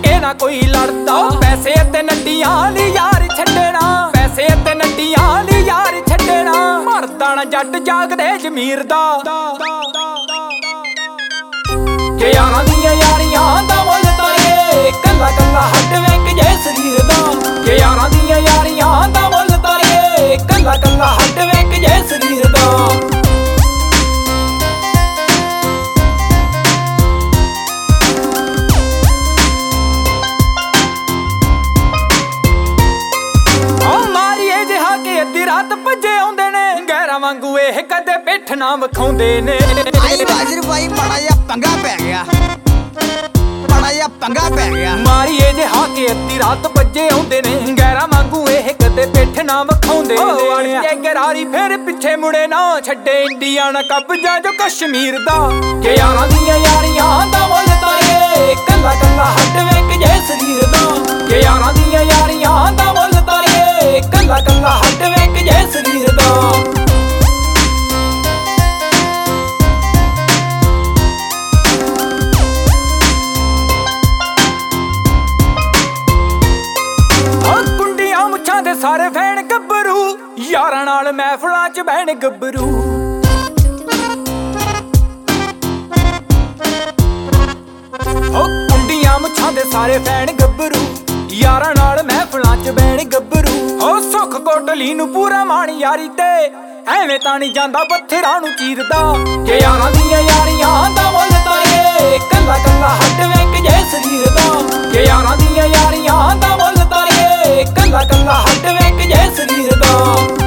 ਕੇ ਨਾ ਕੋਈ ਲੜਦਾ। ਪੈਸੇ ਤੇ ਨੱਡੀਆਂ ਲਈ ਯਾਰ ਛੱਡਣਾ, ਪੈਸੇ ਤੇ ਨੱਡੀਆਂ ਲਈ ਯਾਰ ਛੱਡਣਾ। ਮਰਦਾ ਨਾ ਜੱਟ ਜਾਗਦੇ ਜ਼ਮੀਰ ਦਾ, ਕਿ ਯਾਰਾਂ ਦੀਆਂ ਯਾਰੀਆਂ ਦਾ ਮੁੱਲ ਤਾਰੇ ਕੱਲਾ ਕੱਲਾ ਹੱਡ ਵੇਖ ਜੇ ਸਰੀਰ ਦਾ। ਕਿ ਯਾਰਾਂ ਦੀਆਂ ਯਾਰੀਆਂ ਦਾ ਮੁੱਲ ਤਾਰੇ ਕੱਲਾ ਕੱਲਾ ਹੱਡ ਵੇਖ ਜੇ ਸਰੀਰ ਦਾ। ਅੱਧੀ ਰਾਤ ਭੱਜੇ ਆਉਂਦੇ ਨੇ, ਗੈਰਾਂ ਵਾਂਗੂ ਇਹ ਕਦੇ ਪਿੱਠ ਨਾ ਵਿਖਾਉਂਦੇ ਨੇ। ਆਈ ਬਾਜ਼ਰ ਭਾਈ ਬੜਾ ਜਿਹਾ ਪੰਗਾ ਪੈ ਗਿਆ, ਬੜਾ ਜਿਹਾ ਪੰਗਾ ਪੈ ਗਿਆ। ਮਾਰੀਏ ਜੇ ਹਾਕੇ ਅੱਧੀ ਰਾਤ ਭੱਜੇ ਆਉਂਦੇ ਨੇ, ਗੈਰਾਂ ਵਾਂਗੂ ਇਹ ਕਦੇ ਪਿੱਠ ਨਾ ਵਿਖਾਉਂਦੇ ਨੇ। ਜੇ ਗਰਾਰੀ ਫਿਰ ਪਿੱਛੇ ਮੁੜੇ ਨਾ ਛੱਡੇ ਇੰਡੀਆ ਨਾ ਕਬਜ਼ਾ ਜੋ ਕਸ਼ਮੀਰ ਦਾ। ਕਿ ਯਾਰਾਂ ਦੀਆਂ ਯਾਰੀਆਂ ਦਾ ਮੁੱਲ ਤਾਰੇ ਕੱਲਾ ਕੱਲਾ ਹੱਡ ਵੇਖ ਜੇ ਸਰੀਰ ਦਾ। ਕਿ ਯਾਰਾਂ ਦੀਆਂ ਯਾਰੀਆਂ ਦਾ ਮੁੱਲ ਤਾਰੇ ਕੱਲਾ ਕੱਲਾ ਹੱਡ ਵੇਖ ਜੇ ਸਰੀਰ ਦਾ। ਕੁੰਡੀਆਂ ਮੁੱਛਾਂ ਦੇ ਸਾਰੇ ਫੈਨ ਗੱਭਰੂ, ਯਾਰਾਂ ਨਾਲ ਮਹਿਫਲਾਂ 'ਚ ਬਹਿਣ ਗੱਭਰੂ। ਕੁੰਡੀਆਂ ਮੁੱਛਾਂ ਦੇ ਸਾਰੇ ਫੈਨ ਗੱਭਰੂ, ਯਾਰਾਂ ਨਾਲ ਮਹਿਫਲਾਂ 'ਚ ਬਹਿਣ ਗੱਭਰੂ। ਸੁੱਖ ਕੋਟਲੀ ਨੂੰ ਪੂਰਾ ਮਾਣ ਯਾਰੀ ਤੇ, ਐਵੇਂ ਤਾਂ ਨਹੀਂ ਜਾਂਦਾ ਪੱਥਰਾਂ ਨੂੰ ਚੀਰਦਾ। ਕਿ ਯਾਰਾਂ ਦੀਆਂ ਯਾਰੀਆਂ ਦਾ ਮੁੱਲ ਤਾਰੇ ਕੱਲਾ ਕੱਲਾ ਹੱਡ ਵੇਖ ਜੇ ਸਰੀਰ ਦਾ। ਕਿ ਯਾਰਾਂ ਦੀਆਂ ਯਾਰੀਆਂ ਦਾ ਮੁੱਲ ਤਾਰੇ ਕੱਲਾ ਕੱਲਾ ਹੱਡ ਵੇਖ ਜੇ ਸਰੀਰ ਦਾ।